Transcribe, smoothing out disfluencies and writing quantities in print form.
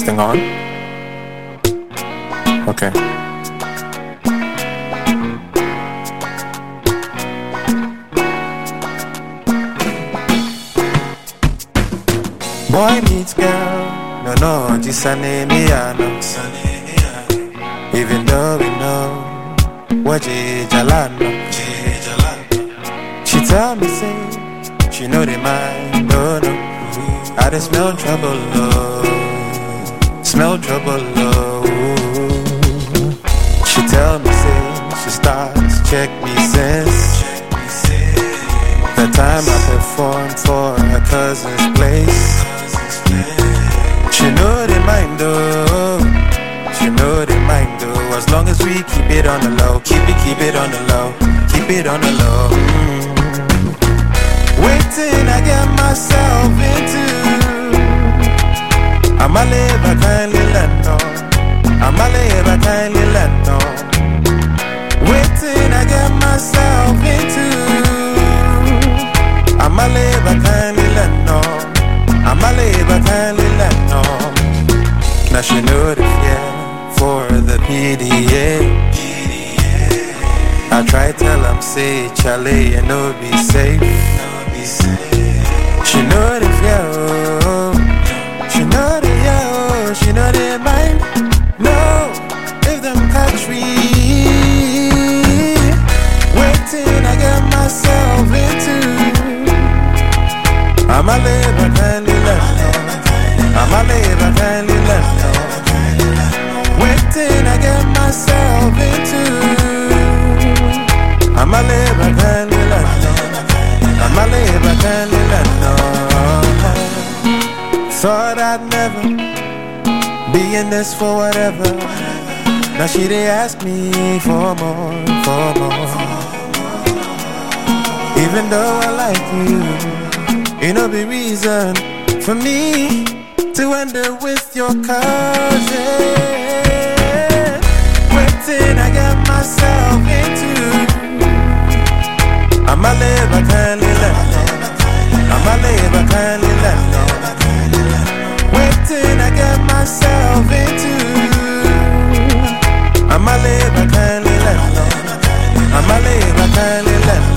thing on? Okay. Boy meets girl, no, just a name, even though we know what Jalano. She tell me, say, she know they mind, no. I just smell trouble, smell trouble, She tell me, say, she starts to check me since the time I performed for her cousin's place. She know they mind, she know they mind, as long as we keep it on the low, keep it on the low, keep it on the low. Waiting, I get myself into. I'ma live a kindly land on. I'ma live a kindly land on. Waiting, I get myself into. I'ma live a kindly land on. I'ma live a kindly land on. Now she know the fear for the PDA. I try tell them say Charlie, you know be safe. She know the fear, she know the yo, she know the mind. No, if them catch me waiting, I get myself into. I'ma live a kindly life. I'ma live a kindly life. Waiting, I get myself into. I'ma live a kindly life. I'ma live a kindly life. Thought I'd never be in this for whatever. Now she they ask me for more, for more. Even though I like you, no be reason for me to end up with your cousin. Waiting, I get myself into. I'ma live a kindly life. I'ma live a kindly life. Waiting, I get myself into. I'ma live a kindly life. I'ma live a kindly life.